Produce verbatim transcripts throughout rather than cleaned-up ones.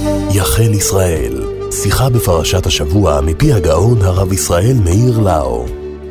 יחל ישראל, שיחה בפרשת השבוע מפי הגאון הרב ישראל מאיר לאו.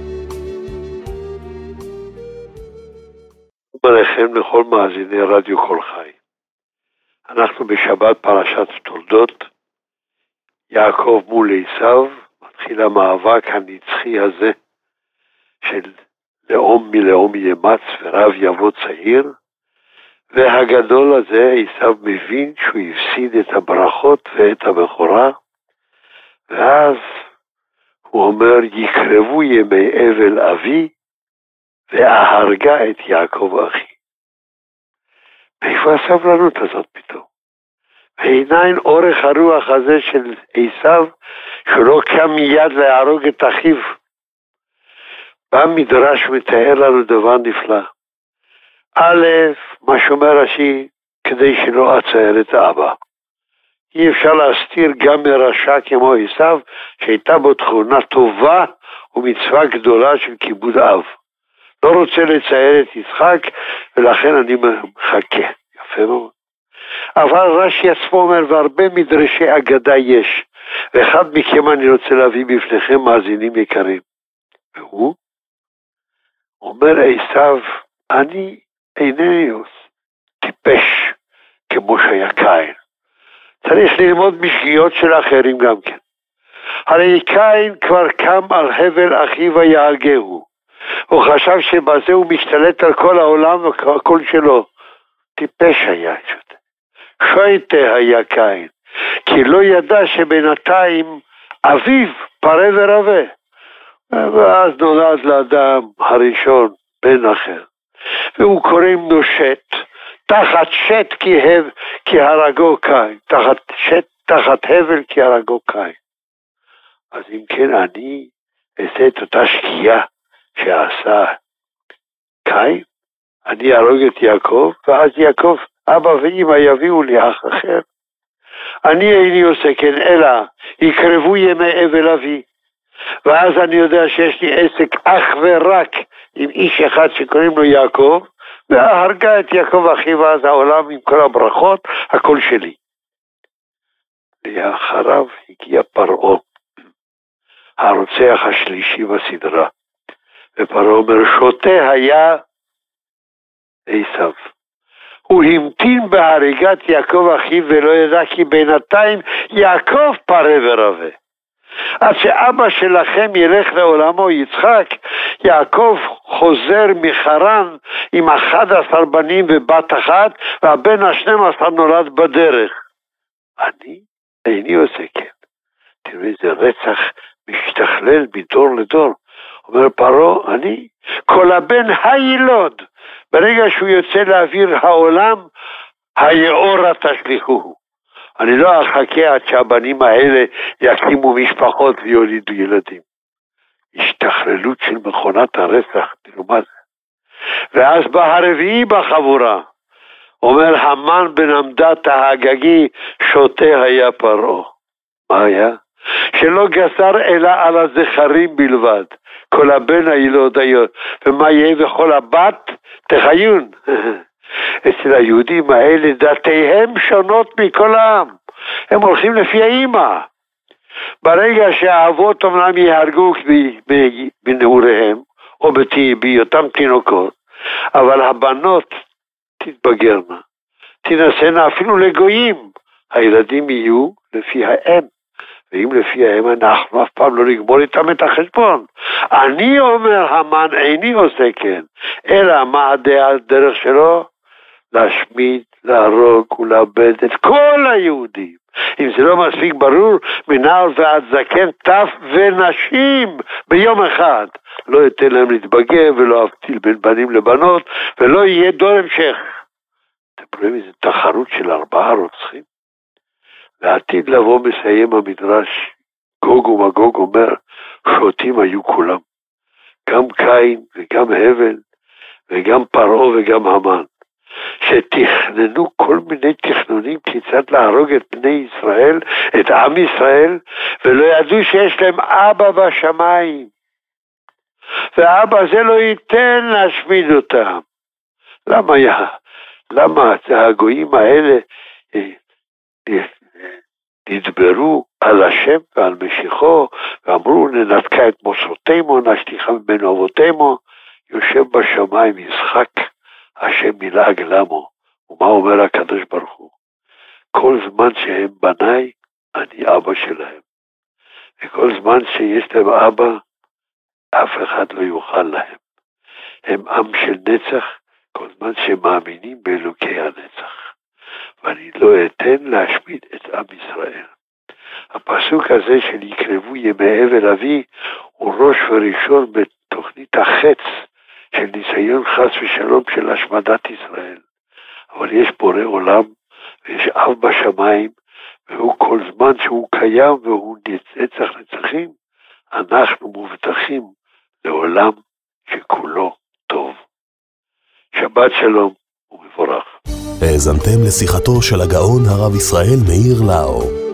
ברכם לכל מאזיני רדיו כל חי. אנחנו בשבת פרשת תולדות, יעקב מול עשיו, מתחיל המאבק הנצחי הזה של לאום מלאום ימץ ורב יבוא צעיר, והגדול הזה עשיו מבין שהוא הפסיד את הברכות ואת הבכורה, ואז הוא אומר יקרבו ימי אבל אבי והרגה את יעקב אחי. מאיפה הסבלנות הזאת פתאום? ועיניים אורך הרוח הזה של עשיו, שהוא לא קם מיד להרוג את אחיו. במדרש מתאר לנו דבר נפלא. א', מה שאומר רש"י, כדי שלא אצער את האבא. אי אפשר להסתיר גם מרשע כמו עשיו, שהייתה בו תכונה טובה ומצווה גדולה של כיבוד אב. לא רוצה לצייר את יצחק, ולכן אני מחכה. יפה מאוד. אבל רש"י עצמו אומר, והרבה מדרשי אגדה יש, ואחד מכם אני רוצה להביא בפניכם מאזינים יקרים. והוא אומר עשיו, אני אינני טיפש כמו שהיה קין. צריך ללמוד משגיאות של אחרים גם כן. הרי קין כבר קם על הבל אחיו ויהרגהו. הוא חשב שבזה הוא משתלט על כל העולם והכל שלו. טיפש היה שוטה. שוטה היה קין. כי לא ידע שבינתיים אביו פרה ורבה. ואז נולד לאדם הראשון בן אחר. והוא קוראים לו שט. תחת שט כי, הב, כי הרגו קין. תחת שט, תחת הבל כי הרגו קין. אז אם כן אני אעשה את אותה שקיעה שעשה קין, אני ארוג את יעקב, ואז יעקב, אבא ואמא יביאו לי אח אחר. אני איני עושה כן, אלא יקרבו ימי אבל אבי, ואז אני יודע שיש לי עסק אך ורק עם איש אחד שקוראים לו יעקב, והרגה את יעקב אחי, ואז העולם עם כל הברכות, הכל שלי. לאחריו הגיע פרעה, הרוצח השלישי בסדרה. ופרעה אומר, שוטה היה עשיו. הוא המתין בהריגת יעקב אחיו ולא ידע כי בינתיים יעקב פרה ורבה. עד שאבא שלכם ילך לעולמו יצחק, יעקב חוזר מחרן עם אחד עשר בנים ובת אחת, והבן השנים עשר נולד בדרך. אני איני עושה כן. תראו איזה רצח משתכלל מדור לדור. אומר פרעה, אני, כל הבן הילוד, ברגע שהוא יוצא לאוויר העולם, היאורה תשליחוהו. אני לא אחכה עד שהבנים האלה יקימו משפחות ויולידו ילדים. השתכללות של מכונת הרצח, תראו מה זה. ואז בא הרביעי בחבורה, אומר המן בן עמדת ההגגי, שוטה היה פרעה. מה היה? שלא גזר אלא על הזכרים בלבד. כל הבן הילוד היו, ומה יהיה וכל הבת תחיון. אצל היהודים האלה דתיהם שונות מכל העם. הם הולכים לפי האמא. ברגע שהאבות אמנם יהרגו בנעוריהם, או בהיותם תינוקות, אבל הבנות תתבגרנה, תנסנה אפילו לגויים, הילדים יהיו לפי האם. ואם לפי האם אנחנו אף פעם לא נגמור איתם את החשבון. אני אומר המן איני עושה כן, אלא מה הדעה הדרך שלו? להשמיד, להרוג ולאבד את כל היהודים. אם זה לא מספיק ברור, מנער ועד זקן, טף ונשים ביום אחד. לא ייתן להם להתבגר ולא אבטיל בין בנים לבנות, ולא יהיה דור המשך. אתם רואים איזו תחרות של ארבעה רוצחים? לעתיד לבוא מסיים המדרש, גוג ומגוג אומר, שוטים היו כולם. גם קין וגם הבל וגם פרעה וגם המן. שתכננו כל מיני תכנונים כיצד להרוג את בני ישראל, את עם ישראל, ולא ידעו שיש להם אבא בשמיים. והאבא זה לא ייתן להשמיד אותם. למה, למה הגויים האלה נדברו על השם ועל משיחו, ואמרו ננתקה את מוסרותימו, נשליכה ממנו אבותימו, יושב בשמיים ישחק, השם מלעג למו. ומה אומר הקדוש ברוך הוא? כל זמן שהם בניי, אני אבא שלהם. וכל זמן שיש להם אבא, אף אחד לא יוכל להם. הם עם של נצח, כל זמן שמאמינים באלוקי הנצח. ואני לא אתן להשמיד את עם ישראל. הפסוק הזה של יקרבו ימי אבל אבי, הוא ראש וראשון בתוכנית החץ של ניסיון חס ושלום של השמדת ישראל. אבל יש בורא עולם, ויש אב בשמיים, והוא כל זמן שהוא קיים והוא נצח נצחים, אנחנו מובטחים לעולם שכולו טוב. שבת שלום ומבורך. האזנתם לשיחתו של הגאון הרב ישראל מאיר לאו.